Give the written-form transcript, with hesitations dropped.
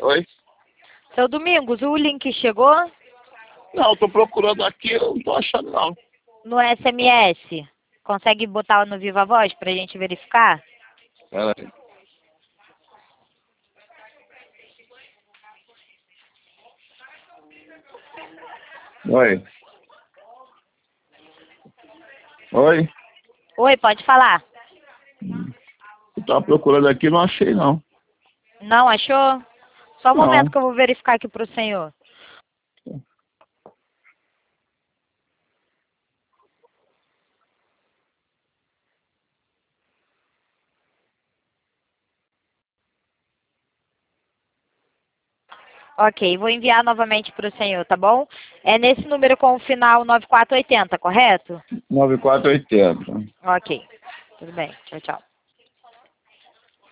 Oi? Seu Domingos, o link chegou Não, tô procurando aqui, eu não tô achando não. no SMS. Consegue botar no Viva Voz pra gente verificar? Pera aí. Oi? Oi? Oi, pode falar. Eu tava procurando aqui, não achei não. Não achou? Só um Não. momento que eu vou verificar aqui pro senhor. Ok, vou enviar novamente para o senhor, tá bom? É nesse número com o final 9480, correto? 9480. Ok, tudo bem. Tchau, tchau.